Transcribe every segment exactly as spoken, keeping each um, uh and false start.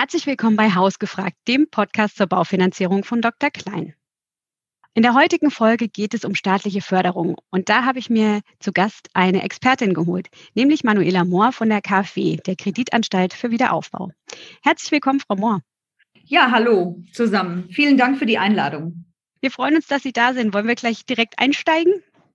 Herzlich willkommen bei Hausgefragt, dem Podcast zur Baufinanzierung von Doktor Klein. In der heutigen Folge geht es um staatliche Förderung und da habe ich mir zu Gast eine Expertin geholt, nämlich Manuela Mohr von der KfW, der Kreditanstalt für Wiederaufbau. Herzlich willkommen, Frau Mohr. Ja, hallo zusammen. Vielen Dank für die Einladung. Wir freuen uns, dass Sie da sind. Wollen wir gleich direkt einsteigen?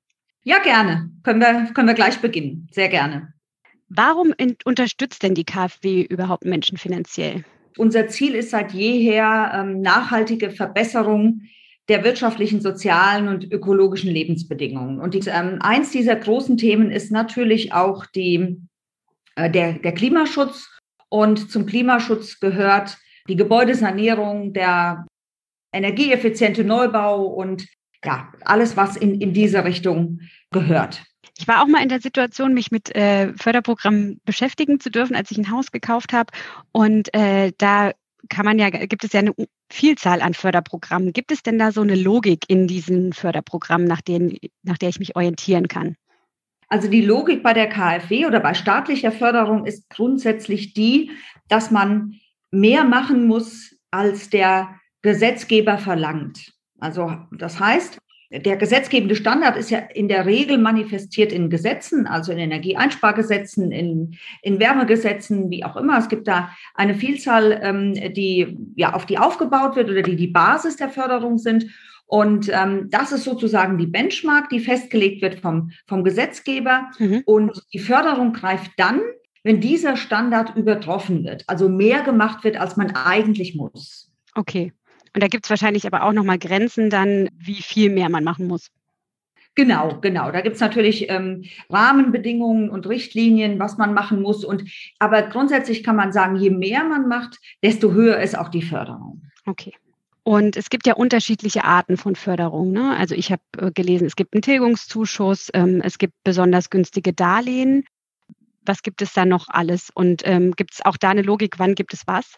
Ja, gerne. Können wir, können wir gleich beginnen. Sehr gerne. Warum in, unterstützt denn die KfW überhaupt Menschen finanziell? Unser Ziel ist seit jeher ähm, nachhaltige Verbesserung der wirtschaftlichen, sozialen und ökologischen Lebensbedingungen. Und die, ähm, eins dieser großen Themen ist natürlich auch die, äh, der, der Klimaschutz. Und zum Klimaschutz gehört die Gebäudesanierung, der energieeffiziente Neubau und ja, alles, was in, in diese Richtung gehört. Ich war auch mal in der Situation, mich mit äh, Förderprogrammen beschäftigen zu dürfen, als ich ein Haus gekauft habe. Und äh, da kann man ja, gibt es ja eine Vielzahl an Förderprogrammen. Gibt es denn da so eine Logik in diesen Förderprogrammen, nach denen, nach der ich mich orientieren kann? Also die Logik bei der KfW oder bei staatlicher Förderung ist grundsätzlich die, dass man mehr machen muss, als der Gesetzgeber verlangt. Also das heißt, der gesetzgebende Standard ist ja in der Regel manifestiert in Gesetzen, also in Energieeinspargesetzen, in, in Wärmegesetzen, wie auch immer. Es gibt da eine Vielzahl, ähm, die ja auf die aufgebaut wird oder die die Basis der Förderung sind. Und ähm, das ist sozusagen die Benchmark, die festgelegt wird vom, vom Gesetzgeber. Mhm. Und die Förderung greift dann, wenn dieser Standard übertroffen wird, also mehr gemacht wird, als man eigentlich muss. Okay. Und da gibt es wahrscheinlich aber auch nochmal Grenzen dann, wie viel mehr man machen muss. Genau, genau. Da gibt es natürlich ähm, Rahmenbedingungen und Richtlinien, was man machen muss. Und aber grundsätzlich kann man sagen, je mehr man macht, desto höher ist auch die Förderung. Okay. Und es gibt ja unterschiedliche Arten von Förderung, ne? Also ich habe äh, gelesen, es gibt einen Tilgungszuschuss, ähm, es gibt besonders günstige Darlehen. Was gibt es da noch alles? Und ähm, gibt es auch da eine Logik, wann gibt es was?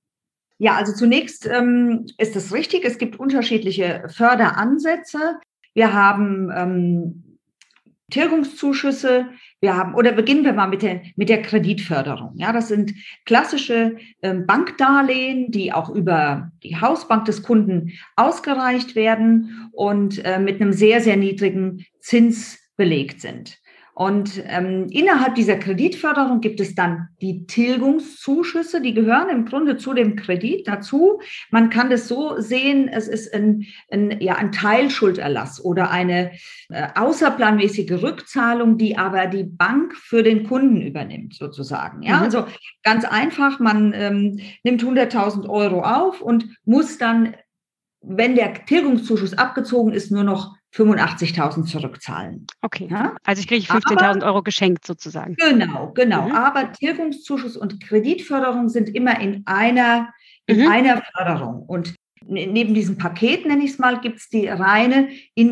Ja, also zunächst ähm, ist es richtig, es gibt unterschiedliche Förderansätze. Wir haben ähm, Tilgungszuschüsse, wir haben, oder beginnen wir mal mit der, mit der Kreditförderung. Ja, das sind klassische ähm, Bankdarlehen, die auch über die Hausbank des Kunden ausgereicht werden und äh, mit einem sehr, sehr niedrigen Zins belegt sind. Und ähm, innerhalb dieser Kreditförderung gibt es dann die Tilgungszuschüsse, die gehören im Grunde zu dem Kredit dazu. Man kann das so sehen, es ist ein, ein, ja, ein Teilschulderlass oder eine äh, außerplanmäßige Rückzahlung, die aber die Bank für den Kunden übernimmt, sozusagen. Ja, mhm. Also ganz einfach, man ähm, nimmt hunderttausend Euro auf und muss dann, wenn der Tilgungszuschuss abgezogen ist, nur noch fünfundachtzigtausend zurückzahlen. Okay, ja? Also ich kriege fünfzehntausend Euro geschenkt sozusagen. Genau, genau. Mhm. Aber Tilgungszuschuss und Kreditförderung sind immer in einer, in mhm. einer Förderung. Und neben diesem Paket, nenne ich es mal, gibt es die reine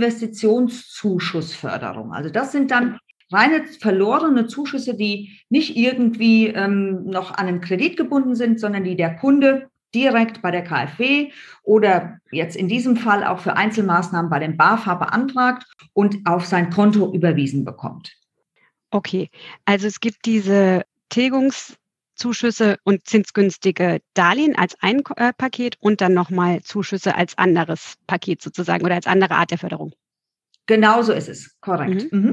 Investitionszuschussförderung. Also das sind dann reine verlorene Zuschüsse, die nicht irgendwie ähm, noch an einen Kredit gebunden sind, sondern die der Kunde direkt bei der KfW oder jetzt in diesem Fall auch für Einzelmaßnahmen bei dem BAFA beantragt und auf sein Konto überwiesen bekommt. Okay, also es gibt diese Tilgungszuschüsse und zinsgünstige Darlehen als ein äh, Paket und dann nochmal Zuschüsse als anderes Paket sozusagen oder als andere Art der Förderung. Genau so ist es, korrekt. Mhm. Mhm.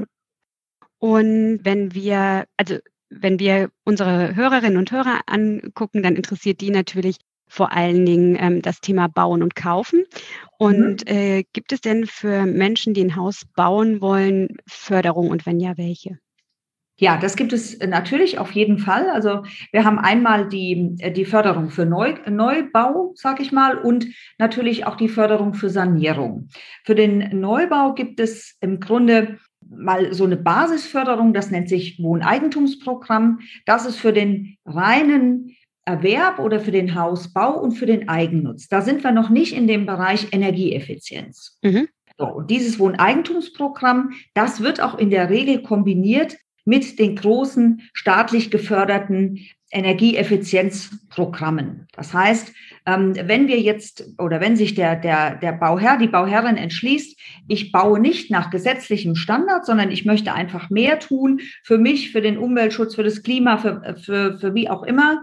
Und wenn wir, also wenn wir unsere Hörerinnen und Hörer angucken, dann interessiert die natürlich vor allen Dingen ähm, das Thema Bauen und Kaufen. Und mhm. äh, gibt es denn für Menschen, die ein Haus bauen wollen, Förderung und wenn ja, welche? Ja, das gibt es natürlich auf jeden Fall. Also wir haben einmal die, die Förderung für Neu, Neubau, sag ich mal, und natürlich auch die Förderung für Sanierung. Für den Neubau gibt es im Grunde mal so eine Basisförderung, das nennt sich Wohneigentumsprogramm. Das ist für den reinen Erwerb oder für den Hausbau und für den Eigennutz. Da sind wir noch nicht in dem Bereich Energieeffizienz. Mhm. So, und dieses Wohneigentumsprogramm, das wird auch in der Regel kombiniert mit den großen staatlich geförderten Energieeffizienzprogrammen. Das heißt, wenn wir jetzt oder wenn sich der, der, der Bauherr, die Bauherrin entschließt, ich baue nicht nach gesetzlichem Standard, sondern ich möchte einfach mehr tun für mich, für den Umweltschutz, für das Klima, für, für, für wie auch immer,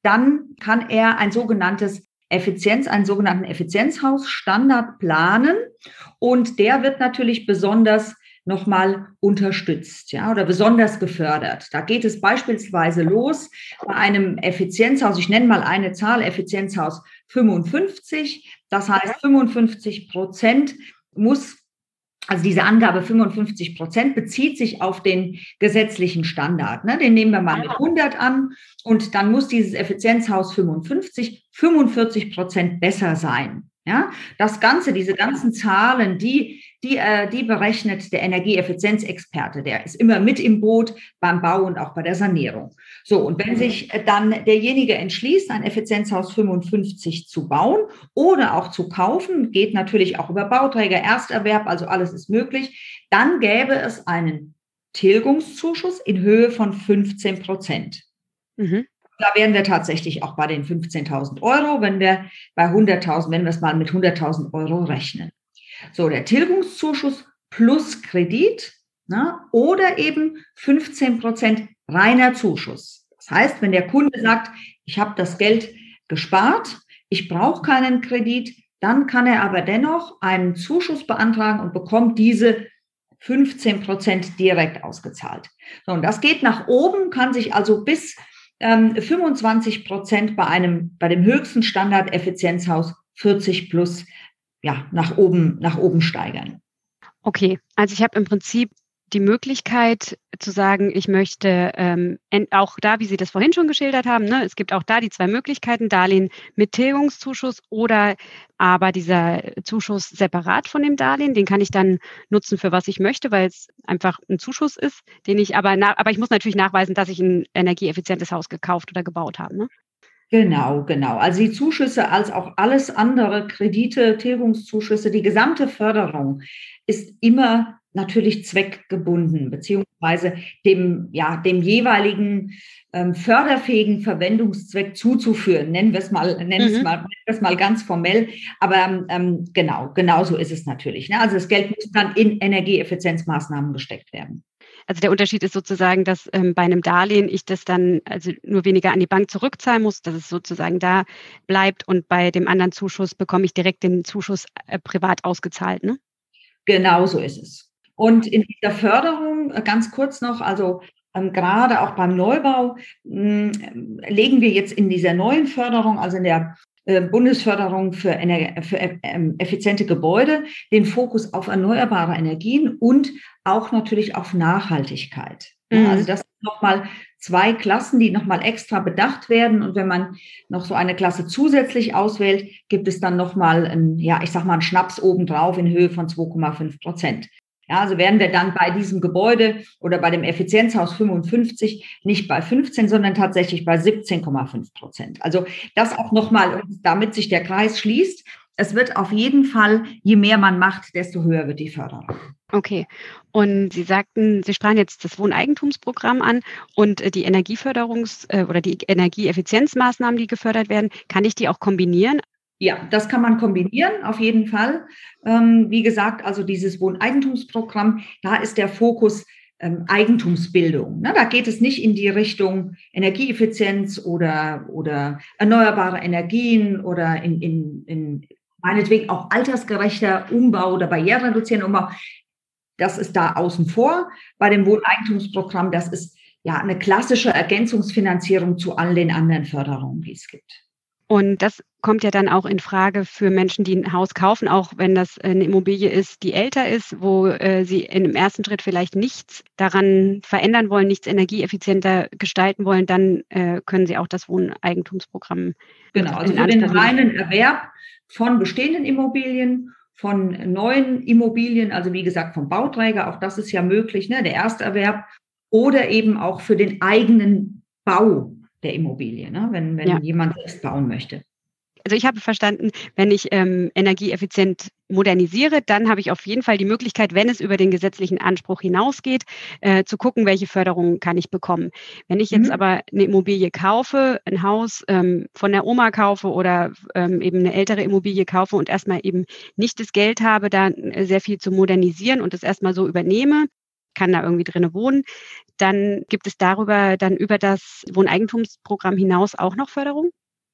dann kann er ein sogenanntes Effizienz, einen sogenannten Effizienzhausstandard planen und der wird natürlich besonders nochmal unterstützt, ja, oder besonders gefördert. Da geht es beispielsweise los bei einem Effizienzhaus, ich nenne mal eine Zahl, Effizienzhaus fünfundfünfzig, das heißt fünfundfünfzig Prozent muss, also diese Angabe fünfundfünfzig Prozent bezieht sich auf den gesetzlichen Standard, ne? Den nehmen wir mal mit hundert an und dann muss dieses Effizienzhaus fünfundfünfzig, fünfundvierzig Prozent besser sein. Ja, das Ganze, diese ganzen Zahlen, die, die, äh, die berechnet der Energieeffizienzexperte, der ist immer mit im Boot beim Bau und auch bei der Sanierung. So, und wenn sich dann derjenige entschließt, ein Effizienzhaus fünfundfünfzig zu bauen oder auch zu kaufen, geht natürlich auch über Bauträger, Ersterwerb, also alles ist möglich, dann gäbe es einen Tilgungszuschuss in Höhe von fünfzehn Prozent. Mhm. Da wären wir tatsächlich auch bei den fünfzehntausend Euro, wenn wir bei hunderttausend, wenn wir es mal mit hunderttausend Euro rechnen. So, der Tilgungszuschuss plus Kredit, na, oder eben fünfzehn Prozent reiner Zuschuss. Das heißt, wenn der Kunde sagt, ich habe das Geld gespart, ich brauche keinen Kredit, dann kann er aber dennoch einen Zuschuss beantragen und bekommt diese fünfzehn Prozent direkt ausgezahlt. So, und das geht nach oben, kann sich also bis fünfundzwanzig Prozent bei einem, bei dem höchsten Standard Effizienzhaus vierzig plus, ja, nach oben, nach oben steigern. Okay, also ich habe im Prinzip die Möglichkeit zu sagen, ich möchte ähm, auch da, wie Sie das vorhin schon geschildert haben, ne, es gibt auch da die zwei Möglichkeiten, Darlehen mit Tilgungszuschuss oder aber dieser Zuschuss separat von dem Darlehen, den kann ich dann nutzen für was ich möchte, weil es einfach ein Zuschuss ist, den ich aber, na, aber ich muss natürlich nachweisen, dass ich ein energieeffizientes Haus gekauft oder gebaut habe. Ne? Genau, genau. Also die Zuschüsse als auch alles andere, Kredite, Tilgungszuschüsse, die gesamte Förderung ist immer natürlich zweckgebunden, beziehungsweise dem, ja, dem jeweiligen ähm, förderfähigen Verwendungszweck zuzuführen. Nennen wir es mal, nennen mhm. es mal, nennen wir es mal ganz formell. Aber ähm, genau, genau so ist es natürlich. Ne? Also das Geld muss dann in Energieeffizienzmaßnahmen gesteckt werden. Also der Unterschied ist sozusagen, dass ähm, bei einem Darlehen ich das dann also nur weniger an die Bank zurückzahlen muss, dass es sozusagen da bleibt und bei dem anderen Zuschuss bekomme ich direkt den Zuschuss äh, privat ausgezahlt, ne? Genau so ist es. Und in dieser Förderung, ganz kurz noch, also ähm, gerade auch beim Neubau, mh, legen wir jetzt in dieser neuen Förderung, also in der äh, Bundesförderung für, Ener- für äh, effiziente Gebäude, den Fokus auf erneuerbare Energien und auch natürlich auf Nachhaltigkeit. Mhm. Also das sind nochmal zwei Klassen, die nochmal extra bedacht werden. Und wenn man noch so eine Klasse zusätzlich auswählt, gibt es dann nochmal ein, ja, ich sag mal, einen Schnaps obendrauf in Höhe von zwei Komma fünf Prozent. Ja, also wären wir dann bei diesem Gebäude oder bei dem Effizienzhaus fünfundfünfzig nicht bei fünfzehn, sondern tatsächlich bei siebzehn Komma fünf Prozent. Also das auch nochmal, damit sich der Kreis schließt. Es wird auf jeden Fall, je mehr man macht, desto höher wird die Förderung. Okay. Und Sie sagten, Sie sprachen jetzt das Wohneigentumsprogramm an und die Energieförderungs- oder die Energieeffizienzmaßnahmen, die gefördert werden. Kann ich die auch kombinieren? Ja, das kann man kombinieren, auf jeden Fall. Ähm, wie gesagt, also dieses Wohneigentumsprogramm, da ist der Fokus ähm, Eigentumsbildung. Ne? Da geht es nicht in die Richtung Energieeffizienz oder, oder erneuerbare Energien oder in, in, in meinetwegen auch altersgerechter Umbau oder barrierereduzierender Umbau. Das ist da außen vor. Bei dem Wohneigentumsprogramm, das ist ja eine klassische Ergänzungsfinanzierung zu all den anderen Förderungen, die es gibt. Und das kommt ja dann auch in Frage für Menschen, die ein Haus kaufen, auch wenn das eine Immobilie ist, die älter ist, wo äh, sie in dem ersten Schritt vielleicht nichts daran verändern wollen, nichts energieeffizienter gestalten wollen, dann äh, können sie auch das Wohneigentumsprogramm. Genau, also für den reinen Erwerb von bestehenden Immobilien, von neuen Immobilien, also wie gesagt vom Bauträger, auch das ist ja möglich, ne, der Ersterwerb, oder eben auch für den eigenen Bau der Immobilie, ne? wenn, wenn ja. jemand selbst bauen möchte. Also ich habe verstanden, wenn ich ähm, energieeffizient modernisiere, dann habe ich auf jeden Fall die Möglichkeit, wenn es über den gesetzlichen Anspruch hinausgeht, äh, zu gucken, welche Förderungen kann ich bekommen. Wenn ich jetzt mhm. aber eine Immobilie kaufe, ein Haus ähm, von der Oma kaufe oder ähm, eben eine ältere Immobilie kaufe und erstmal eben nicht das Geld habe, da sehr viel zu modernisieren und das erstmal so übernehme, kann da irgendwie drinne wohnen. Dann gibt es darüber, dann über das Wohneigentumsprogramm hinaus auch noch Förderung?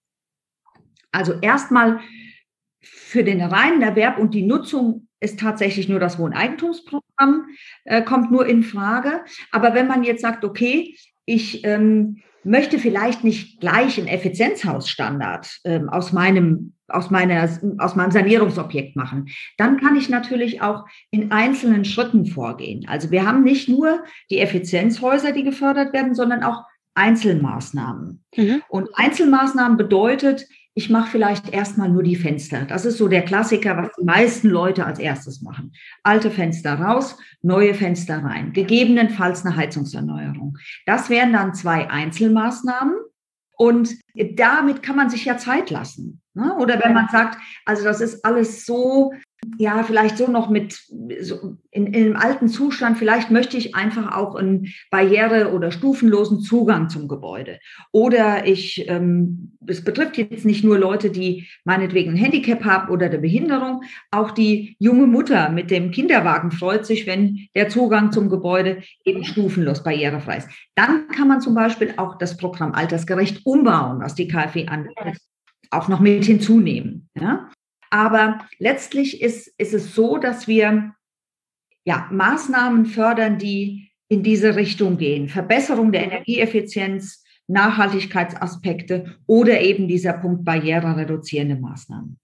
Also erstmal für den reinen Erwerb und die Nutzung ist tatsächlich nur das Wohneigentumsprogramm, äh, kommt nur in Frage. Aber wenn man jetzt sagt, okay, ich ähm, möchte vielleicht nicht gleich einen Effizienzhausstandard ähm, aus meinem, aus meiner, aus meinem Sanierungsobjekt machen, dann kann ich natürlich auch in einzelnen Schritten vorgehen. Also wir haben nicht nur die Effizienzhäuser, die gefördert werden, sondern auch Einzelmaßnahmen. Mhm. Und Einzelmaßnahmen bedeutet, ich mache vielleicht erstmal nur die Fenster. Das ist so der Klassiker, was die meisten Leute als erstes machen. Alte Fenster raus, neue Fenster rein. Gegebenenfalls eine Heizungserneuerung. Das wären dann zwei Einzelmaßnahmen. Und damit kann man sich ja Zeit lassen. Oder wenn man sagt, also das ist alles so, ja, vielleicht so noch mit so in, in einem alten Zustand, vielleicht möchte ich einfach auch einen barriere- oder stufenlosen Zugang zum Gebäude. Oder ich, ähm, es betrifft jetzt nicht nur Leute, die meinetwegen ein Handicap haben oder eine Behinderung, auch die junge Mutter mit dem Kinderwagen freut sich, wenn der Zugang zum Gebäude eben stufenlos barrierefrei ist. Dann kann man zum Beispiel auch das Programm Altersgerecht umbauen, was die KfW anbietet, auch noch mit hinzunehmen. Ja? Aber letztlich ist, ist es so, dass wir ja, Maßnahmen fördern, die in diese Richtung gehen. Verbesserung der Energieeffizienz, Nachhaltigkeitsaspekte oder eben dieser Punkt barrierereduzierende Maßnahmen.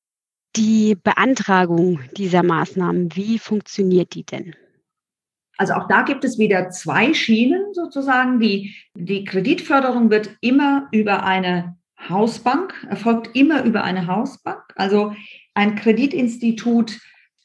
Die Beantragung dieser Maßnahmen, wie funktioniert die denn? Also auch da gibt es wieder zwei Schienen sozusagen. Die, die Kreditförderung wird immer über eine Hausbank, erfolgt immer über eine Hausbank, also ein Kreditinstitut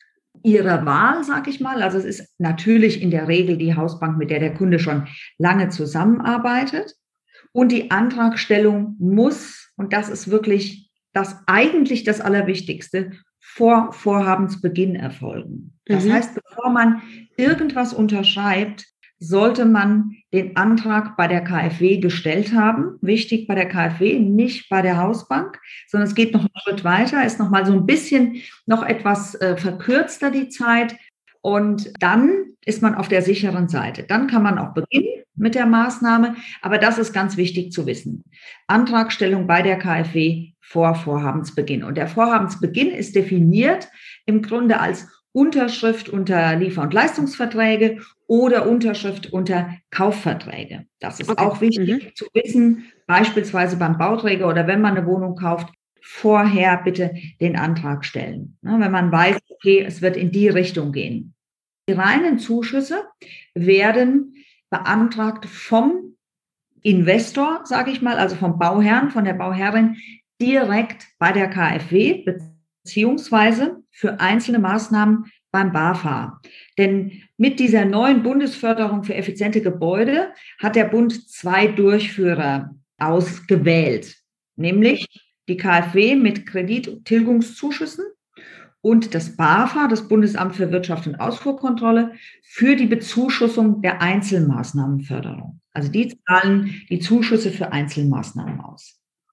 ihrer Wahl, sage ich mal. Also es ist natürlich in der Regel die Hausbank, mit der der Kunde schon lange zusammenarbeitet. Und die Antragstellung muss, und das ist wirklich das eigentlich das Allerwichtigste, vor Vorhabensbeginn erfolgen. Das mhm. heißt, bevor man irgendwas unterschreibt, sollte man den Antrag bei der KfW gestellt haben. Wichtig bei der KfW, nicht bei der Hausbank, sondern es geht noch einen Schritt weiter, ist noch mal so ein bisschen noch etwas äh, verkürzter die Zeit. Und dann ist man auf der sicheren Seite. Dann kann man auch beginnen mit der Maßnahme. Aber das ist ganz wichtig zu wissen. Antragstellung bei der KfW vor Vorhabensbeginn. Und der Vorhabensbeginn ist definiert im Grunde als Unterschrift unter Liefer- und Leistungsverträge oder Unterschrift unter Kaufverträge. Das ist okay. auch wichtig mhm. zu wissen, beispielsweise beim Bauträger oder wenn man eine Wohnung kauft, vorher bitte den Antrag stellen. Wenn man weiß, okay, es wird in die Richtung gehen. Die reinen Zuschüsse werden beantragt vom Investor, sage ich mal, also vom Bauherrn, von der Bauherrin, direkt bei der KfW, beziehungsweise für einzelne Maßnahmen beim BAFA. Denn mit dieser neuen Bundesförderung für effiziente Gebäude hat der Bund zwei Durchführer ausgewählt, nämlich die KfW mit Kredittilgungszuschüssen und das BAFA, das Bundesamt für Wirtschaft und Ausfuhrkontrolle, für die Bezuschussung der Einzelmaßnahmenförderung. Also die zahlen die Zuschüsse für Einzelmaßnahmen aus.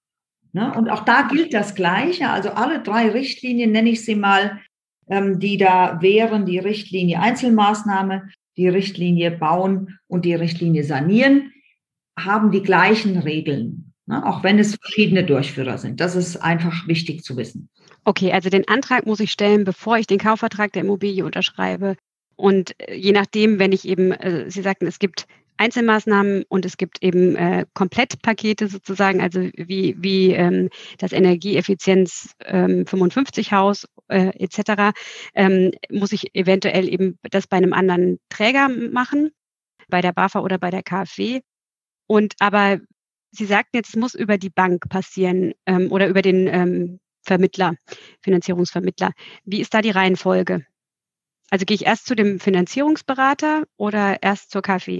Ne? Und auch da gilt das Gleiche. Also alle drei Richtlinien, nenne ich sie mal, ähm, die da wären, die Richtlinie Einzelmaßnahme, die Richtlinie Bauen und die Richtlinie Sanieren, haben die gleichen Regeln, ne? Auch wenn es verschiedene Durchführer sind. Das ist einfach wichtig zu wissen. Okay, also den Antrag muss ich stellen, bevor ich den Kaufvertrag der Immobilie unterschreibe. Und je nachdem, wenn ich eben, äh, Sie sagten, es gibt Einzelmaßnahmen und es gibt eben äh, Komplettpakete sozusagen, also wie, wie ähm, das Energieeffizienz ähm, fünfundfünfzig Haus äh, et cetera, ähm, muss ich eventuell eben das bei einem anderen Träger machen, bei der BAFA oder bei der KfW. Und aber Sie sagten jetzt, es muss über die Bank passieren ähm, oder über den ähm, Vermittler, Finanzierungsvermittler. Wie ist da die Reihenfolge? Also gehe ich erst zu dem Finanzierungsberater oder erst zur KfW?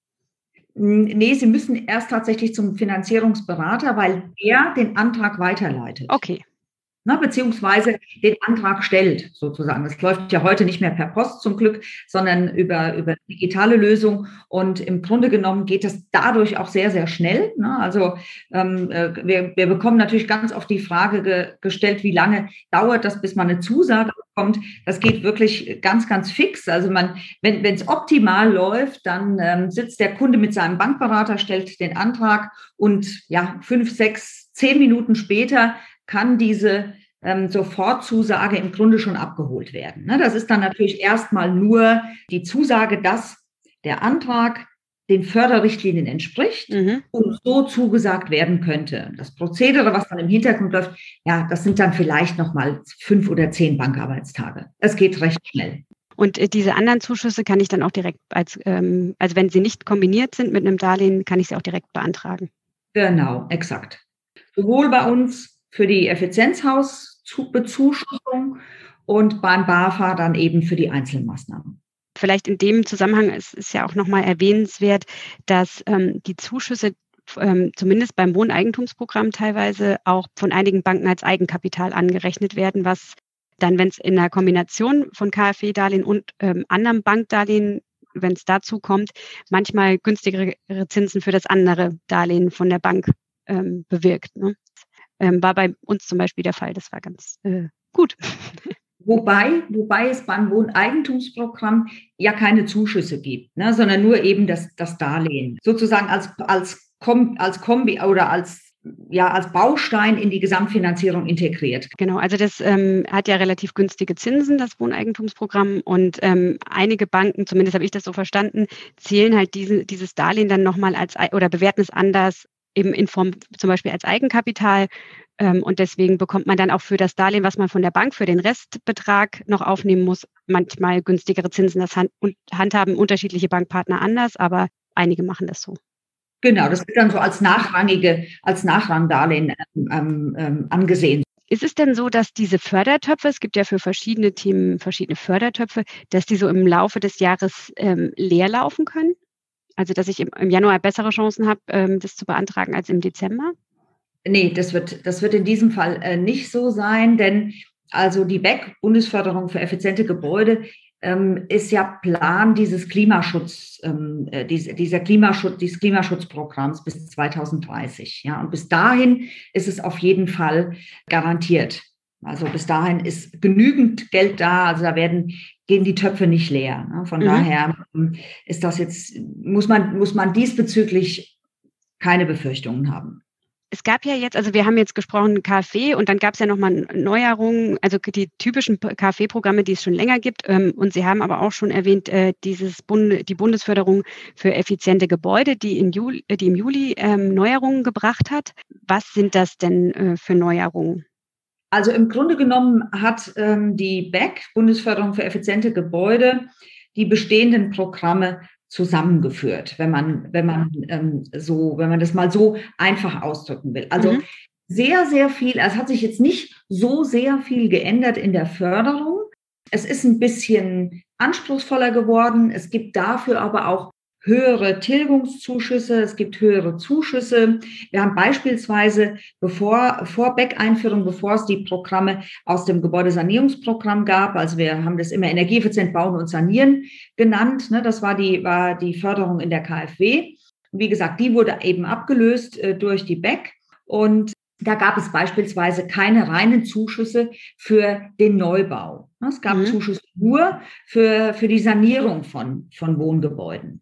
Nee, Sie müssen erst tatsächlich zum Finanzierungsberater, weil der den Antrag weiterleitet. Okay. ne, beziehungsweise den Antrag stellt, sozusagen. Das läuft ja heute nicht mehr per Post zum Glück, sondern über, über digitale Lösung. Und im Grunde genommen geht das dadurch auch sehr, sehr schnell. Ne? Also ähm, wir, wir bekommen natürlich ganz oft die Frage ge, gestellt, wie lange dauert das, bis man eine Zusage bekommt. Das geht wirklich ganz, ganz fix. Also man, wenn es optimal läuft, dann ähm, sitzt der Kunde mit seinem Bankberater, stellt den Antrag und ja, fünf, sechs, zehn Minuten später kann diese ähm, Sofortzusage im Grunde schon abgeholt werden. Ne? Das ist dann natürlich erstmal nur die Zusage, dass der Antrag den Förderrichtlinien entspricht mhm. und so zugesagt werden könnte. Das Prozedere, was dann im Hintergrund läuft, ja, das sind dann vielleicht nochmal fünf oder zehn Bankarbeitstage. Es geht recht schnell. Und äh, diese anderen Zuschüsse kann ich dann auch direkt, als, ähm, also wenn sie nicht kombiniert sind mit einem Darlehen, kann ich sie auch direkt beantragen. Genau, exakt. Sowohl bei uns für die Effizienzhausbezuschussung und beim BAFA dann eben für die Einzelmaßnahmen. Vielleicht in dem Zusammenhang ist, ist ja auch nochmal erwähnenswert, dass ähm, die Zuschüsse ähm, zumindest beim Wohneigentumsprogramm teilweise auch von einigen Banken als Eigenkapital angerechnet werden, was dann, wenn es in einer Kombination von KfW-Darlehen und ähm, anderem Bankdarlehen, wenn es dazu kommt, manchmal günstigere Zinsen für das andere Darlehen von der Bank ähm, bewirkt. Ne? Ähm, war bei uns zum Beispiel der Fall. Das war ganz äh, gut. Wobei, wobei es beim Wohneigentumsprogramm ja keine Zuschüsse gibt, ne, sondern nur eben das, das Darlehen. Sozusagen als, als, Kom, als Kombi oder als, ja, als Baustein in die Gesamtfinanzierung integriert. Genau, also das ähm, hat ja relativ günstige Zinsen, das Wohneigentumsprogramm. Und ähm, einige Banken, zumindest habe ich das so verstanden, zählen halt diese, dieses Darlehen dann nochmal als oder bewerten es anders, eben in Form zum Beispiel als Eigenkapital. Und deswegen bekommt man dann auch für das Darlehen, was man von der Bank für den Restbetrag noch aufnehmen muss, manchmal günstigere Zinsen. Das handhaben unterschiedliche Bankpartner anders, aber einige machen das so. Genau, das wird dann so als nachrangige, als Nachrangdarlehen ähm, ähm, angesehen. Ist es denn so, dass diese Fördertöpfe, es gibt ja für verschiedene Themen verschiedene Fördertöpfe, dass die so im Laufe des Jahres ähm, leer laufen können? Also dass ich im, im Januar bessere Chancen habe, ähm, das zu beantragen als im Dezember? Nee, das wird, das wird in diesem Fall äh, nicht so sein, denn also die B E C, Bundesförderung für effiziente Gebäude, ähm, ist ja Plan dieses Klimaschutz, ähm, äh, diese, dieser Klimaschutz, dieses Klimaschutzprogramms bis zweitausenddreißig. Ja, und bis dahin ist es auf jeden Fall garantiert. Also bis dahin ist genügend Geld da, also da werden, gehen die Töpfe nicht leer. Ne? Von mhm. daher ist das jetzt, muss man, muss man diesbezüglich keine Befürchtungen haben. Es gab ja jetzt, also wir haben jetzt gesprochen KfW und dann gab es ja nochmal Neuerungen, also die typischen KfW-Programme, die es schon länger gibt. Ähm, und Sie haben aber auch schon erwähnt, äh, dieses Bund, die Bundesförderung für effiziente Gebäude, die, in Juli, die im Juli ähm, Neuerungen gebracht hat. Was sind das denn äh, für Neuerungen? Also im Grunde genommen hat ähm, die B E C, Bundesförderung für effiziente Gebäude, die bestehenden Programme zusammengeführt, wenn man, wenn man ähm, so, wenn man das mal so einfach ausdrücken will. Also mhm. sehr, sehr viel, es hat sich jetzt nicht so sehr viel geändert in der Förderung. Es ist ein bisschen anspruchsvoller geworden. Es gibt dafür aber auch höhere Tilgungszuschüsse, es gibt höhere Zuschüsse. Wir haben beispielsweise bevor, vor B E C-Einführung, bevor es die Programme aus dem Gebäudesanierungsprogramm gab, also wir haben das immer energieeffizient bauen und sanieren genannt, ne, das war die, war die Förderung in der KfW. Wie gesagt, die wurde eben abgelöst äh, durch die B E C und da gab es beispielsweise keine reinen Zuschüsse für den Neubau. Es gab mhm. Zuschüsse nur für, für die Sanierung von, von Wohngebäuden.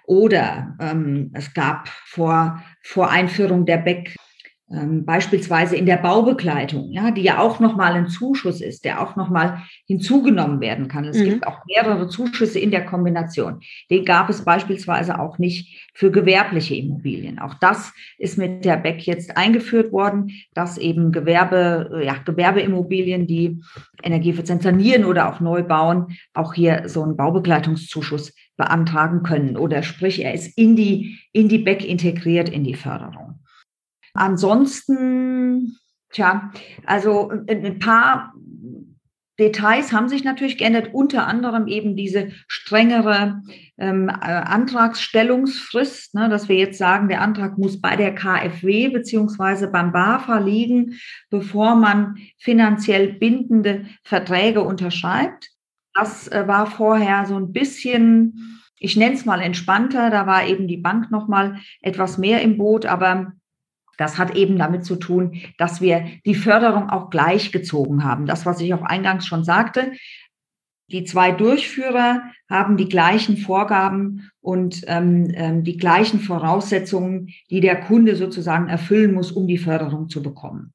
Oder ähm, es gab vor, vor Einführung der B E C ähm, beispielsweise in der Baubegleitung, ja, die ja auch nochmal ein Zuschuss ist, der auch nochmal hinzugenommen werden kann. Es mhm. gibt auch mehrere Zuschüsse in der Kombination. Den gab es beispielsweise auch nicht für gewerbliche Immobilien. Auch das ist mit der B E C jetzt eingeführt worden, dass eben Gewerbe, ja, Gewerbeimmobilien, die energieeffizient sanieren oder auch neu bauen, auch hier so einen Baubegleitungszuschuss beantragen können. Oder sprich, er ist in die, in die B E C integriert, in die Förderung. Ansonsten, tja, also ein paar Details haben sich natürlich geändert, unter anderem eben diese strengere ähm, Antragsstellungsfrist, ne, dass wir jetzt sagen, der Antrag muss bei der K f W beziehungsweise beim BAFA liegen, bevor man finanziell bindende Verträge unterschreibt. Das äh, war vorher so ein bisschen, ich nenne es mal entspannter, da war eben die Bank noch mal etwas mehr im Boot, aber das hat eben damit zu tun, dass wir die Förderung auch gleichgezogen haben. Das, was ich auch eingangs schon sagte, die zwei Durchführer haben die gleichen Vorgaben und ähm, die gleichen Voraussetzungen, die der Kunde sozusagen erfüllen muss, um die Förderung zu bekommen.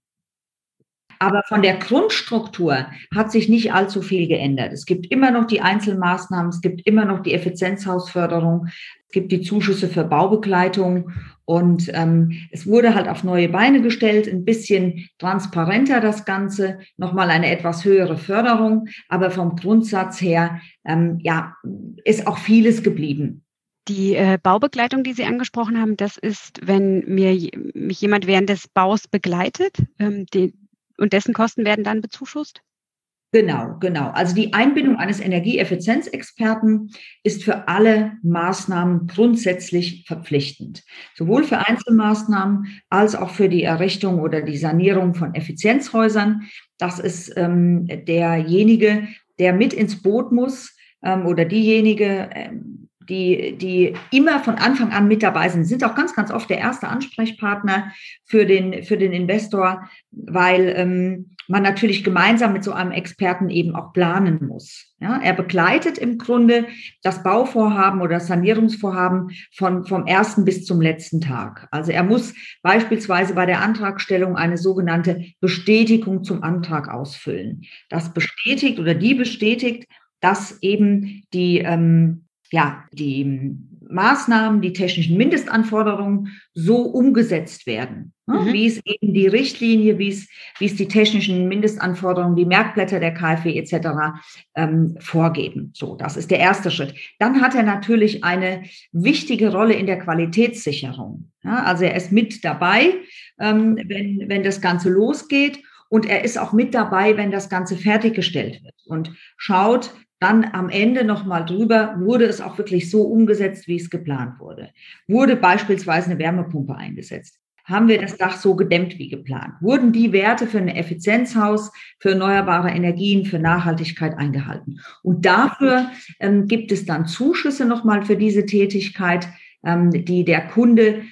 Aber von der Grundstruktur hat sich nicht allzu viel geändert. Es gibt immer noch die Einzelmaßnahmen, es gibt immer noch die Effizienzhausförderung, es gibt die Zuschüsse für Baubegleitung und ähm, es wurde halt auf neue Beine gestellt, ein bisschen transparenter das Ganze, nochmal eine etwas höhere Förderung, aber vom Grundsatz her ähm, ja, ist auch vieles geblieben. Die äh, Baubegleitung, die Sie angesprochen haben, das ist, wenn mir mich jemand während des Baus begleitet, ähm, die und dessen Kosten werden dann bezuschusst? Genau, genau. Also die Einbindung eines Energieeffizienzexperten ist für alle Maßnahmen grundsätzlich verpflichtend. Sowohl für Einzelmaßnahmen als auch für die Errichtung oder die Sanierung von Effizienzhäusern. Das ist ähm, derjenige, der mit ins Boot muss ähm, oder diejenige, ähm, die, die immer von Anfang an mit dabei sind, sind auch ganz, ganz oft der erste Ansprechpartner für den, für den Investor, weil ähm, man natürlich gemeinsam mit so einem Experten eben auch planen muss. Ja, er begleitet im Grunde das Bauvorhaben oder das Sanierungsvorhaben von, vom ersten bis zum letzten Tag. Also er muss beispielsweise bei der Antragstellung eine sogenannte Bestätigung zum Antrag ausfüllen. Das bestätigt oder die bestätigt, dass eben die ähm, ja, die Maßnahmen, die technischen Mindestanforderungen so umgesetzt werden, ne? Mhm. Wie es eben die Richtlinie, wie es, wie es die technischen Mindestanforderungen, die Merkblätter der K f W et cetera ähm, vorgeben. So, das ist der erste Schritt. Dann hat er natürlich eine wichtige Rolle in der Qualitätssicherung. Ja, also er ist mit dabei, ähm, wenn, wenn das Ganze losgeht. Und er ist auch mit dabei, wenn das Ganze fertiggestellt wird und schaut dann am Ende nochmal drüber, wurde es auch wirklich so umgesetzt, wie es geplant wurde. Wurde beispielsweise eine Wärmepumpe eingesetzt? Haben wir das Dach so gedämmt wie geplant? Wurden die Werte für ein Effizienzhaus, für erneuerbare Energien, für Nachhaltigkeit eingehalten? Und dafür ähm, gibt es dann Zuschüsse nochmal für diese Tätigkeit, ähm, die der Kunde,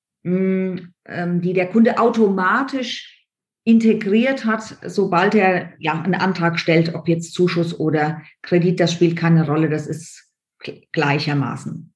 mh, ähm, die der Kunde automatisch integriert hat, sobald er ja einen Antrag stellt, ob jetzt Zuschuss oder Kredit, das spielt keine Rolle, das ist gleichermaßen.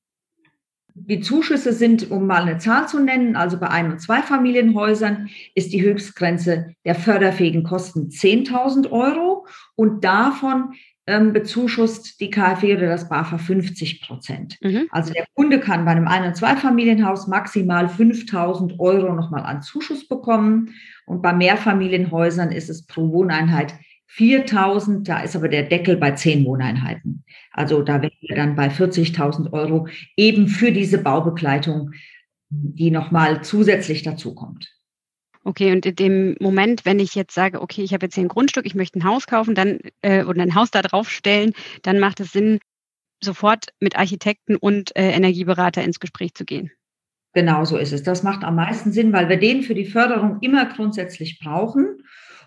Die Zuschüsse sind, um mal eine Zahl zu nennen, also bei Ein- und Zweifamilienhäusern ist die Höchstgrenze der förderfähigen Kosten zehntausend Euro und davon ähm, bezuschusst die K f W oder das BAFA fünfzig Prozent. Mhm. Also der Kunde kann bei einem Ein- und Zweifamilienhaus maximal fünftausend Euro nochmal an Zuschuss bekommen und bei Mehrfamilienhäusern ist es pro Wohneinheit viertausend, da ist aber der Deckel bei zehn Wohneinheiten. Also da wären wir dann bei vierzigtausend Euro eben für diese Baubegleitung, die nochmal zusätzlich dazukommt. Okay, und in dem Moment, wenn ich jetzt sage, okay, ich habe jetzt hier ein Grundstück, ich möchte ein Haus kaufen, dann äh, oder ein Haus da drauf stellen, dann macht es Sinn, sofort mit Architekten und äh, Energieberater ins Gespräch zu gehen. Genau so ist es. Das macht am meisten Sinn, weil wir den für die Förderung immer grundsätzlich brauchen.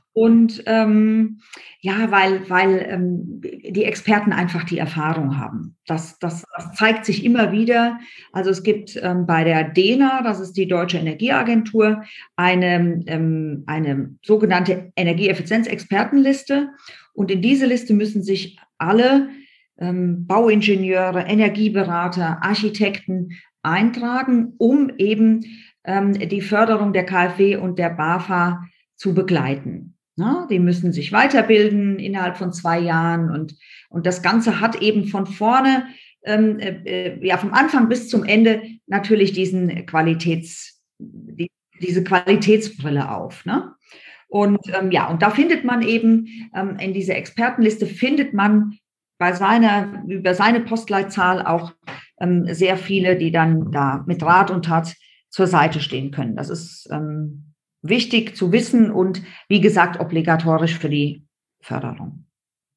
Und ähm, ja, weil, weil ähm, die Experten einfach die Erfahrung haben. Das, das, das zeigt sich immer wieder. Also es gibt ähm, bei der D E N A, das ist die Deutsche Energieagentur, eine, ähm, eine sogenannte Energieeffizienzexpertenliste. Und in diese Liste müssen sich alle ähm, Bauingenieure, Energieberater, Architekten eintragen, um eben ähm, die Förderung der K f W und der BAFA zu begleiten. Na, die müssen sich weiterbilden innerhalb von zwei Jahren und, und das Ganze hat eben von vorne, ähm, äh, ja, vom Anfang bis zum Ende natürlich diesen Qualitäts, die, diese Qualitätsbrille auf. Ne? Und ähm, ja, und da findet man eben ähm, in dieser Expertenliste findet man bei seiner, über seine Postleitzahl auch ähm, sehr viele, die dann da mit Rat und Tat zur Seite stehen können. Das ist ähm, wichtig zu wissen und wie gesagt obligatorisch für die Förderung.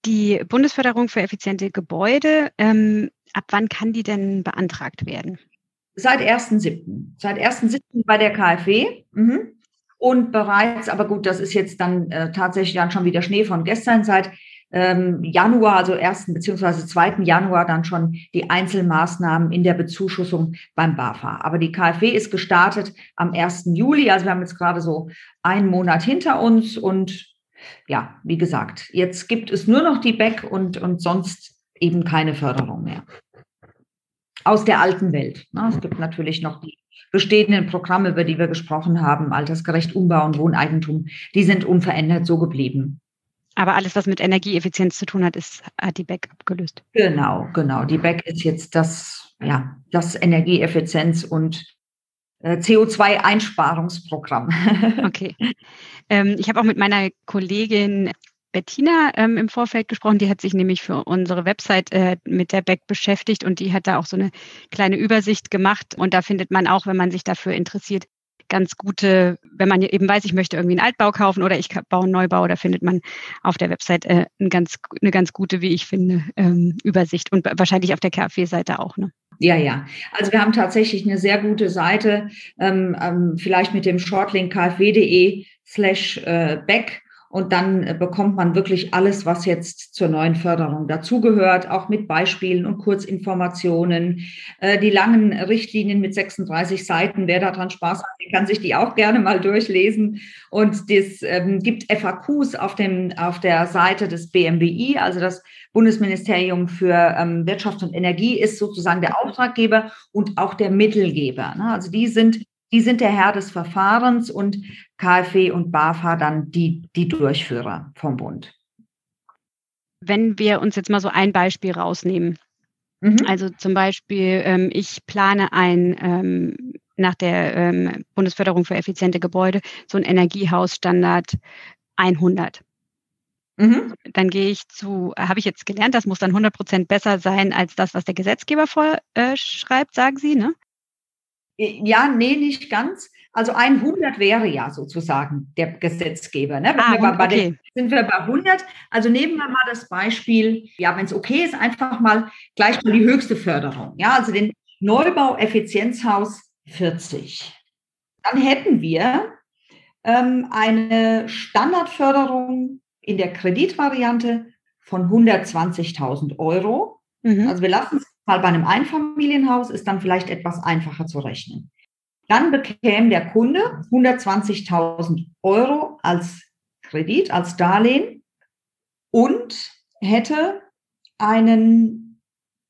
Die Bundesförderung für effiziente Gebäude, ähm, ab wann kann die denn beantragt werden? Seit ersten siebten Seit ersten siebten bei der KfW. Mhm. Und bereits, aber gut, das ist jetzt dann äh, tatsächlich dann schon wieder Schnee von gestern, seit ähm, Januar, also ersten beziehungsweise zweiten Januar dann schon die Einzelmaßnahmen in der Bezuschussung beim BAFA. Aber die KfW ist gestartet am ersten Juli, also wir haben jetzt gerade so einen Monat hinter uns und ja, wie gesagt, jetzt gibt es nur noch die B E C und, und sonst eben keine Förderung mehr. Aus der alten Welt. Es gibt natürlich noch die bestehenden Programme, über die wir gesprochen haben, altersgerecht Umbau und Wohneigentum, die sind unverändert so geblieben. Aber alles, was mit Energieeffizienz zu tun hat, ist, hat die B E C abgelöst. Genau, genau. Die B E C ist jetzt das, ja, das Energieeffizienz- und äh, C O zwei Einsparungsprogramm. Okay. Ähm, ich habe auch mit meiner Kollegin Bettina ähm, im Vorfeld gesprochen. Die hat sich nämlich für unsere Website äh, mit der B E C beschäftigt und die hat da auch so eine kleine Übersicht gemacht. Und da findet man auch, wenn man sich dafür interessiert, ganz gute, wenn man eben weiß, ich möchte irgendwie einen Altbau kaufen oder ich baue einen Neubau, da findet man auf der Website äh, ein ganz, eine ganz gute, wie ich finde, ähm, Übersicht und wahrscheinlich auf der KfW-Seite auch, ne? Ja, ja. Also wir haben tatsächlich eine sehr gute Seite, ähm, ähm, vielleicht mit dem Shortlink kfw.de slash äh, B E C. Und dann äh, bekommt man wirklich alles, was jetzt zur neuen Förderung dazugehört, auch mit Beispielen und Kurzinformationen. Äh, die langen Richtlinien mit sechsunddreißig Seiten, wer daran Spaß hat, der kann sich die auch gerne mal durchlesen. Und es ähm, gibt F A Qs auf, dem, auf der Seite des B M W I, also das Bundesministerium für ähm, Wirtschaft und Energie ist sozusagen der Auftraggeber und auch der Mittelgeber. Ne? Also die sind Die sind der Herr des Verfahrens und KfW und BAFA dann die, die Durchführer vom Bund. Wenn wir uns jetzt mal so ein Beispiel rausnehmen. Mhm. Also zum Beispiel, ähm, ich plane ein, ähm, nach der ähm, Bundesförderung für effiziente Gebäude, so ein Energiehausstandard hundert. Mhm. Dann gehe ich zu, habe ich jetzt gelernt, das muss dann hundert Prozent besser sein als das, was der Gesetzgeber vorschreibt, sagen Sie, ne? Ja, nee, nicht ganz. Also hundert wäre ja sozusagen der Gesetzgeber. Ne? Ah, wir bei okay. den, sind wir bei hundert. Also nehmen wir mal das Beispiel, ja, wenn es okay ist, einfach mal gleich mal die höchste Förderung. Ja, also den Neubau Effizienzhaus vierzig. Dann hätten wir ähm, eine Standardförderung in der Kreditvariante von hundertzwanzigtausend Euro. Mhm. Also wir lassen es mal bei einem Einfamilienhaus, ist dann vielleicht etwas einfacher zu rechnen. Dann bekäme der Kunde hundertzwanzigtausend Euro als Kredit, als Darlehen und hätte einen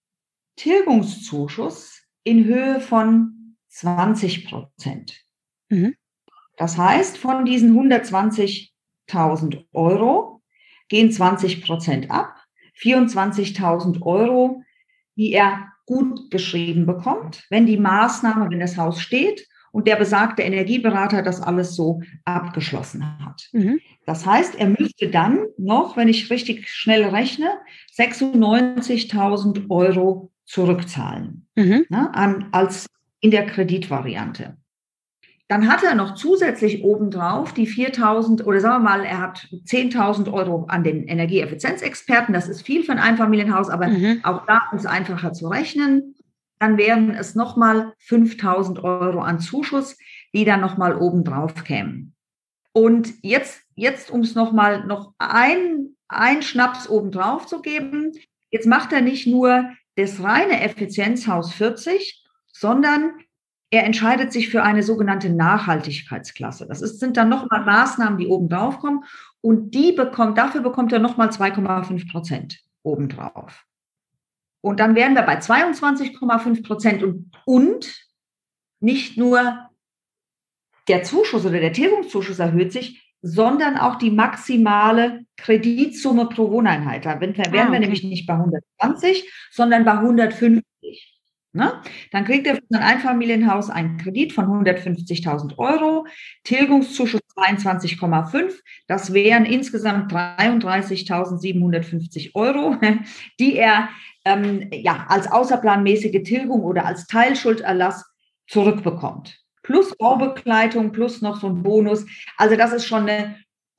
Tilgungszuschuss in Höhe von zwanzig Prozent. Mhm. Das heißt, von diesen hundertzwanzigtausend Euro gehen zwanzig Prozent ab, vierundzwanzigtausend Euro, die er gut geschrieben bekommt, wenn die Maßnahme, wenn das Haus steht und der besagte Energieberater das alles so abgeschlossen hat. Mhm. Das heißt, er müsste dann noch, wenn ich richtig schnell rechne, sechsundneunzigtausend Euro zurückzahlen, mhm. ne, an, als in der Kreditvariante. Dann hat er noch zusätzlich obendrauf die viertausend oder sagen wir mal, er hat zehntausend Euro an den Energieeffizienzexperten. Das ist viel für ein Einfamilienhaus, aber mhm. auch da ist es einfacher zu rechnen. Dann wären es nochmal fünftausend Euro an Zuschuss, die dann nochmal obendrauf kämen. Und jetzt, jetzt um es nochmal noch ein, ein Schnaps obendrauf zu geben, jetzt macht er nicht nur das reine Effizienzhaus vierzig, sondern er entscheidet sich für eine sogenannte Nachhaltigkeitsklasse. Das ist, sind dann nochmal Maßnahmen, die oben drauf kommen und die bekommt, dafür bekommt er nochmal zwei Komma fünf Prozent obendrauf. Und dann wären wir bei zweiundzwanzig Komma fünf Prozent und, und nicht nur der Zuschuss oder der Tilgungszuschuss erhöht sich, sondern auch die maximale Kreditsumme pro Wohneinheit. Da wären wir, ah, okay. wir nämlich nicht bei hundertzwanzig, sondern bei hundertfünfzig. Ne? Dann kriegt er für sein Einfamilienhaus einen Kredit von hundertfünfzigtausend Euro, Tilgungszuschuss zweiundzwanzig Komma fünf, das wären insgesamt dreiunddreißigtausendsiebenhundertfünfzig Euro, die er ähm, ja, als außerplanmäßige Tilgung oder als Teilschulderlass zurückbekommt. Plus Baubegleitung, plus noch so ein Bonus. Also das ist schon eine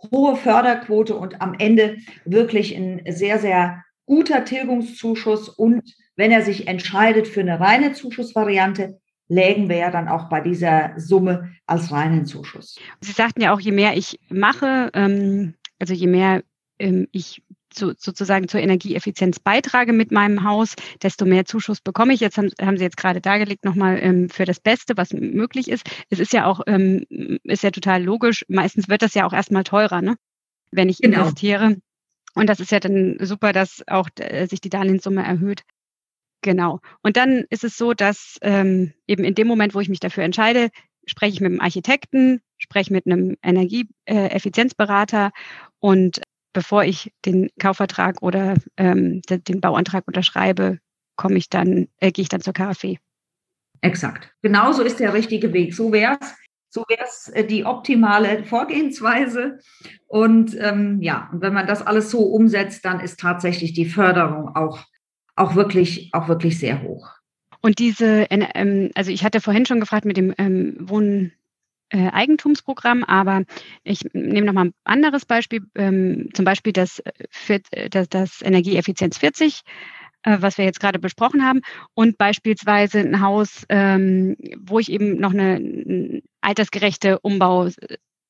hohe Förderquote und am Ende wirklich ein sehr, sehr guter Tilgungszuschuss. Und wenn er sich entscheidet für eine reine Zuschussvariante, lägen wir ja dann auch bei dieser Summe als reinen Zuschuss. Sie sagten ja auch, je mehr ich mache, ähm, also je mehr ähm, ich zu, sozusagen zur Energieeffizienz beitrage mit meinem Haus, desto mehr Zuschuss bekomme ich. Jetzt haben, haben Sie jetzt gerade dargelegt nochmal ähm, für das Beste, was möglich ist. Es ist ja auch, ähm, ist ja total logisch, meistens wird das ja auch erstmal teurer, ne? Wenn ich Genau. investiere. Und das ist ja dann super, dass auch äh, sich die Darlehenssumme erhöht. Genau. Und dann ist es so, dass ähm, eben in dem Moment, wo ich mich dafür entscheide, spreche ich mit einem Architekten, spreche mit einem Energieeffizienzberater und bevor ich den Kaufvertrag oder ähm, den Bauantrag unterschreibe, komme ich dann, äh, gehe ich dann zur K f W. Exakt. Genauso ist der richtige Weg. So wäre es. So wäre es die optimale Vorgehensweise. Und ähm, ja, und wenn man das alles so umsetzt, dann ist tatsächlich die Förderung auch, auch, wirklich, auch wirklich sehr hoch. Und diese, ähm, also ich hatte vorhin schon gefragt mit dem ähm, Wohnen. Eigentumsprogramm, aber ich nehme noch mal ein anderes Beispiel, ähm, zum Beispiel das, das, das Energieeffizienz vierzig, äh, was wir jetzt gerade besprochen haben, und beispielsweise ein Haus, ähm, wo ich eben noch eine, eine altersgerechte Umbausache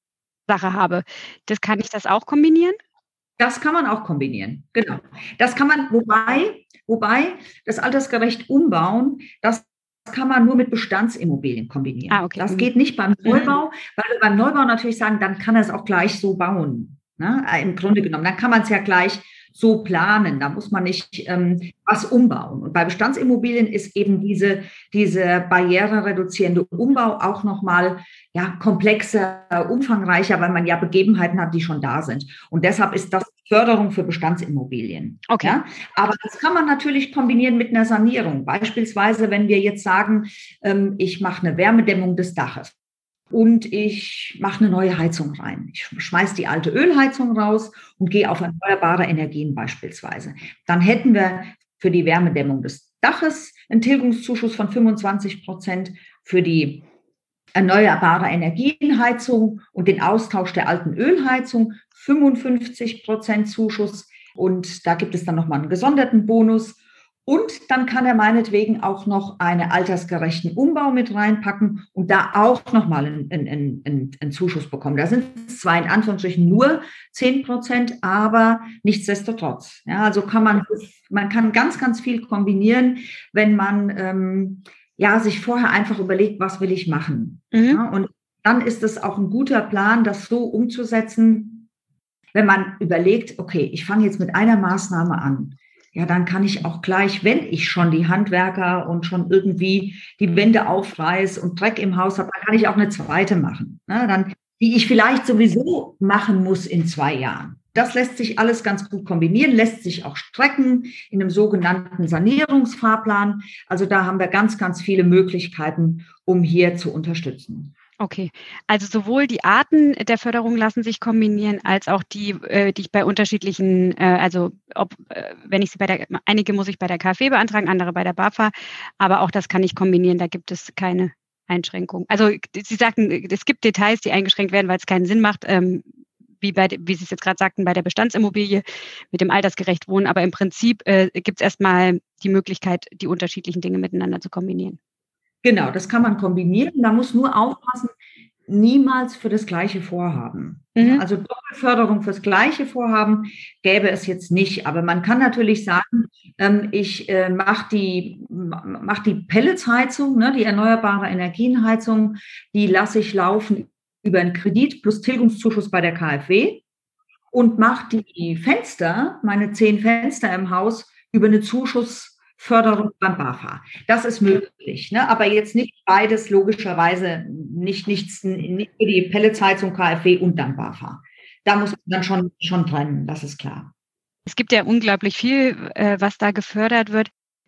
habe. Das kann ich das auch kombinieren? Das kann man auch kombinieren, genau. Das kann man, wobei, wobei das altersgerecht umbauen, das kann man nur mit Bestandsimmobilien kombinieren. Ah, okay. Das geht nicht beim Neubau, weil wir beim Neubau natürlich sagen, dann kann er es auch gleich so bauen. Ne? Im Grunde genommen, dann kann man es ja gleich so planen. Da muss man nicht ähm, was umbauen. Und bei Bestandsimmobilien ist eben diese, diese barrierereduzierende Umbau auch nochmal ja, komplexer, umfangreicher, weil man ja Begebenheiten hat, die schon da sind. Und deshalb ist das Förderung für Bestandsimmobilien. Okay. Ja? Aber das kann man natürlich kombinieren mit einer Sanierung. Beispielsweise, wenn wir jetzt sagen, ähm, ich mache eine Wärmedämmung des Daches und ich mache eine neue Heizung rein. Ich schmeiße die alte Ölheizung raus und gehe auf erneuerbare Energien beispielsweise. Dann hätten wir für die Wärmedämmung des Daches einen Tilgungszuschuss von fünfundzwanzig Prozent, für die erneuerbare Energienheizung und den Austausch der alten Ölheizung fünfundfünfzig Prozent Zuschuss. Und da gibt es dann nochmal einen gesonderten Bonus. Und dann kann er meinetwegen auch noch einen altersgerechten Umbau mit reinpacken und da auch nochmal einen, einen, einen, einen Zuschuss bekommen. Da sind es zwar in Anführungsstrichen nur zehn Prozent, aber nichtsdestotrotz. Ja, also kann man, man kann ganz, ganz viel kombinieren, wenn man ähm, ja, sich vorher einfach überlegt, was will ich machen. Mhm. Ja, und dann ist es auch ein guter Plan, das so umzusetzen, wenn man überlegt, okay, ich fange jetzt mit einer Maßnahme an. Ja, dann kann ich auch gleich, wenn ich schon die Handwerker und schon irgendwie die Wände aufreiß und Dreck im Haus habe, dann kann ich auch eine zweite machen, ne, dann, die ich vielleicht sowieso machen muss in zwei Jahren. Das lässt sich alles ganz gut kombinieren, lässt sich auch strecken in einem sogenannten Sanierungsfahrplan. Also da haben wir ganz, ganz viele Möglichkeiten, um hier zu unterstützen. Okay, also sowohl die Arten der Förderung lassen sich kombinieren, als auch die, äh, die ich bei unterschiedlichen, äh, also ob, äh, wenn ich sie bei der, einige muss ich bei der K f W beantragen, andere bei der BAFA, aber auch das kann ich kombinieren, da gibt es keine Einschränkung. Also Sie sagten, es gibt Details, die eingeschränkt werden, weil es keinen Sinn macht, ähm, wie, bei, wie Sie es jetzt gerade sagten, bei der Bestandsimmobilie mit dem altersgerecht Wohnen, aber im Prinzip äh, gibt es erstmal die Möglichkeit, die unterschiedlichen Dinge miteinander zu kombinieren. Genau, das kann man kombinieren. Da muss nur aufpassen, niemals für das gleiche Vorhaben. Mhm. Also Doppelförderung fürs gleiche Vorhaben gäbe es jetzt nicht. Aber man kann natürlich sagen, ähm, ich äh, mache die, mach die Pelletsheizung, ne, die erneuerbare Energienheizung, die lasse ich laufen über einen Kredit plus Tilgungszuschuss bei der K f W und mache die Fenster, meine zehn Fenster im Haus, über eine Zuschuss Förderung beim BAFA. Das ist möglich, ne? Aber jetzt nicht beides logischerweise, nicht, nichts, nicht für die Pelletsheizung, K f W und dann BAFA. Da muss man dann schon, schon trennen, das ist klar. Es gibt ja unglaublich viel, äh, was da gefördert wird.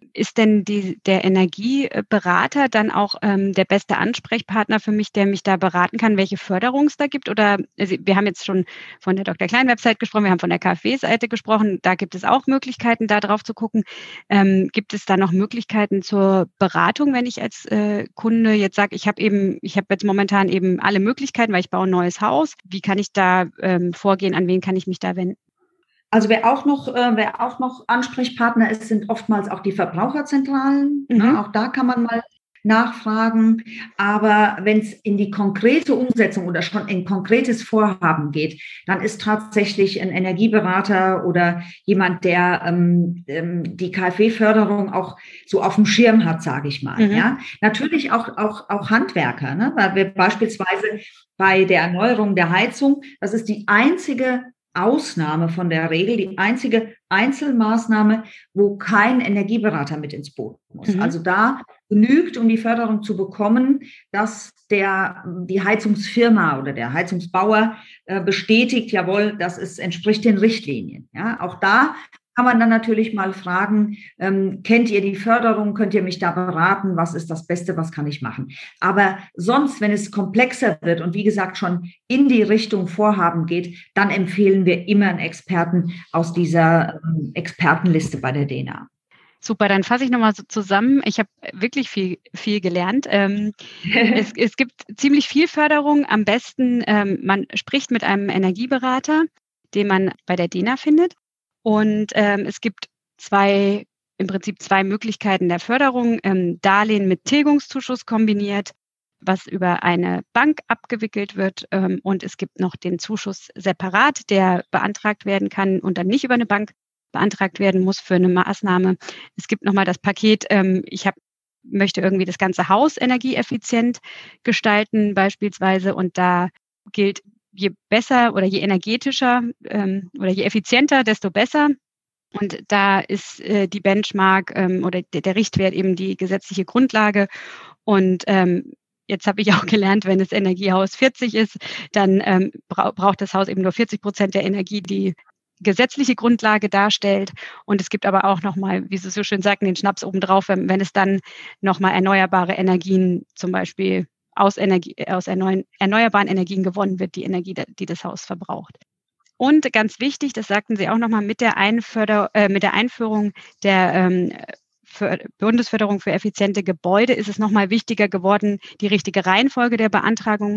Ist denn die, der Energieberater dann auch ähm, der beste Ansprechpartner für mich, der mich da beraten kann, welche Förderung es da gibt? Oder also wir haben jetzt schon von der Doktor Klein-Website gesprochen, wir haben von der KfW-Seite gesprochen, da gibt es auch Möglichkeiten, da drauf zu gucken. Ähm, gibt es da noch Möglichkeiten zur Beratung, wenn ich als äh, Kunde jetzt sage, ich habe eben, ich habe jetzt momentan eben alle Möglichkeiten, weil ich baue ein neues Haus. Wie kann ich da ähm, vorgehen? An wen kann ich mich da wenden? Also wer auch noch, äh, wer auch noch Ansprechpartner ist, sind oftmals auch die Verbraucherzentralen. Mhm. Ne? Auch da kann man mal nachfragen. Aber wenn es in die konkrete Umsetzung oder schon in konkretes Vorhaben geht, dann ist tatsächlich ein Energieberater oder jemand, der ähm, die KfW-Förderung auch so auf dem Schirm hat, sage ich mal. Mhm. Ja, natürlich auch, auch, auch Handwerker, ne? Weil wir beispielsweise bei der Erneuerung der Heizung, das ist die einzige Ausnahme von der Regel, die einzige Einzelmaßnahme, wo kein Energieberater mit ins Boot muss. Mhm. Also da genügt, um die Förderung zu bekommen, dass der, die Heizungsfirma oder der Heizungsbauer äh, bestätigt, jawohl, das ist, entspricht den Richtlinien. Ja, auch da kann man dann natürlich mal fragen, ähm, kennt ihr die Förderung, könnt ihr mich da beraten, was ist das Beste, was kann ich machen? Aber sonst, wenn es komplexer wird und wie gesagt schon in die Richtung Vorhaben geht, dann empfehlen wir immer einen Experten aus dieser ähm, Expertenliste bei der D E N A. Super, dann fasse ich nochmal so zusammen. Ich habe wirklich viel, viel gelernt. Ähm, es, es gibt ziemlich viel Förderung. Am besten, ähm, man spricht mit einem Energieberater, den man bei der D E N A findet. Und ähm, es gibt zwei, im Prinzip zwei Möglichkeiten der Förderung. Ähm, Darlehen mit Tilgungszuschuss kombiniert, was über eine Bank abgewickelt wird. Ähm, und es gibt noch den Zuschuss separat, der beantragt werden kann und dann nicht über eine Bank beantragt werden muss für eine Maßnahme. Es gibt nochmal das Paket, ähm, ich hab, möchte irgendwie das ganze Haus energieeffizient gestalten beispielsweise. Und da gilt, je besser oder je energetischer ähm, oder je effizienter, desto besser. Und da ist äh, die Benchmark ähm, oder der, der Richtwert eben die gesetzliche Grundlage. Und ähm, jetzt habe ich auch gelernt, wenn das Energiehaus vierzig ist, dann ähm, bra- braucht das Haus eben nur vierzig Prozent der Energie, die gesetzliche Grundlage darstellt. Und es gibt aber auch nochmal, wie Sie so schön sagten, den Schnaps obendrauf, wenn, wenn es dann nochmal erneuerbare Energien zum Beispiel aus, Energie, aus erneu, erneuerbaren Energien gewonnen wird, die Energie, die das Haus verbraucht. Und ganz wichtig, das sagten Sie auch nochmal, mit der, Einförder, äh, mit der Einführung der ähm, für Bundesförderung für effiziente Gebäude ist es nochmal wichtiger geworden, die richtige Reihenfolge der Beantragung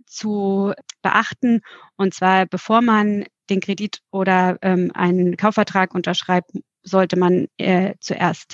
zu beachten. Und zwar, bevor man den Kredit oder ähm, einen Kaufvertrag unterschreibt, sollte man äh, zuerst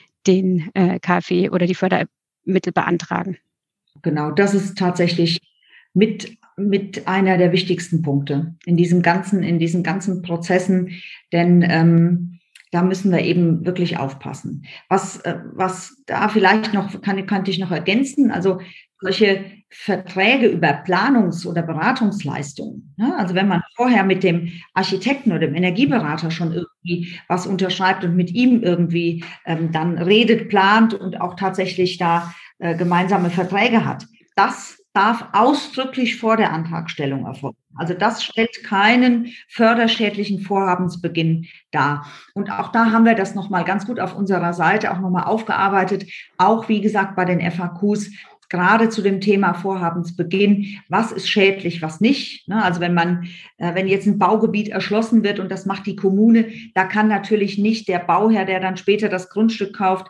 den äh, KfW oder die Fördermittel beantragen. Genau, das ist tatsächlich mit, mit einer der wichtigsten Punkte in diesem ganzen, in diesen ganzen Prozessen, denn ähm, da müssen wir eben wirklich aufpassen. Was, äh, was da vielleicht noch, kann, könnte ich noch ergänzen, also solche Verträge über Planungs- oder Beratungsleistungen, ne? Also wenn man vorher mit dem Architekten oder dem Energieberater schon irgendwie was unterschreibt und mit ihm irgendwie ähm, dann redet, plant und auch tatsächlich da äh, gemeinsame Verträge hat, das darf ausdrücklich vor der Antragstellung erfolgen. Also das stellt keinen förderschädlichen Vorhabensbeginn dar. Und auch da haben wir das nochmal ganz gut auf unserer Seite auch nochmal aufgearbeitet. Auch, wie gesagt, bei den F A Qs, gerade zu dem Thema Vorhabensbeginn, was ist schädlich, was nicht. Also wenn man, wenn jetzt ein Baugebiet erschlossen wird und das macht die Kommune, da kann natürlich nicht der Bauherr, der dann später das Grundstück kauft,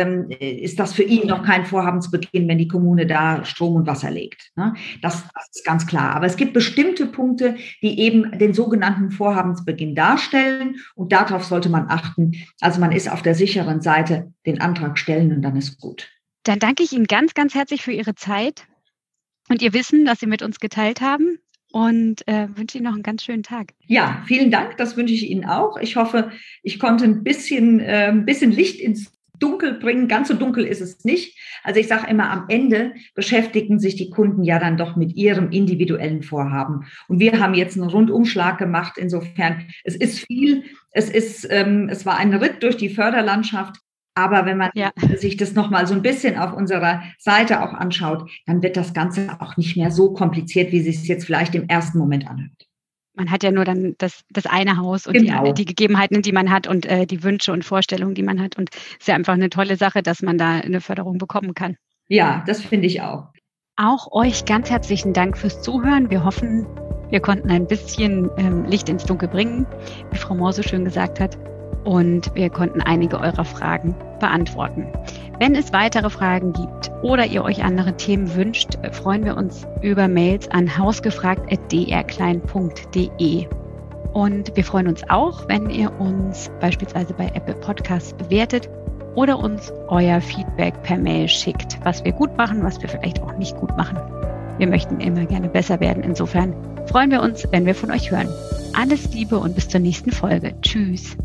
ist das für ihn noch kein Vorhabensbeginn, wenn die Kommune da Strom und Wasser legt. Das, das ist ganz klar. Aber es gibt bestimmte Punkte, die eben den sogenannten Vorhabensbeginn darstellen und darauf sollte man achten. Also man ist auf der sicheren Seite, den Antrag stellen und dann ist gut. Dann danke ich Ihnen ganz, ganz herzlich für Ihre Zeit und Ihr Wissen, das Sie mit uns geteilt haben und äh, wünsche Ihnen noch einen ganz schönen Tag. Ja, vielen Dank, das wünsche ich Ihnen auch. Ich hoffe, ich konnte ein bisschen, äh, ein bisschen Licht ins Dunkel bringen. Ganz so dunkel ist es nicht. Also ich sage immer, am Ende beschäftigen sich die Kunden ja dann doch mit ihrem individuellen Vorhaben. Und wir haben jetzt einen Rundumschlag gemacht. Insofern, es ist viel, es ist, ähm, es war ein Ritt durch die Förderlandschaft. Aber wenn man ja. sich das nochmal so ein bisschen auf unserer Seite auch anschaut, dann wird das Ganze auch nicht mehr so kompliziert, wie es sich jetzt vielleicht im ersten Moment anhört. man hat ja nur dann das, das eine Haus und Genau. die, die Gegebenheiten, die man hat und äh, die Wünsche und Vorstellungen, die man hat. Und es ist ja einfach eine tolle Sache, dass man da eine Förderung bekommen kann. Ja, das finde ich auch. Auch euch ganz herzlichen Dank fürs Zuhören. Wir hoffen, wir konnten ein bisschen ähm, Licht ins Dunkel bringen, wie Frau Mohr so schön gesagt hat. Und wir konnten einige eurer Fragen beantworten. Wenn es weitere Fragen gibt oder ihr euch andere Themen wünscht, freuen wir uns über Mails an hausgefragt at d r klein punkt d e. Und wir freuen uns auch, wenn ihr uns beispielsweise bei Apple Podcasts bewertet oder uns euer Feedback per Mail schickt, was wir gut machen, was wir vielleicht auch nicht gut machen. Wir möchten immer gerne besser werden. Insofern freuen wir uns, wenn wir von euch hören. Alles Liebe und bis zur nächsten Folge. Tschüss.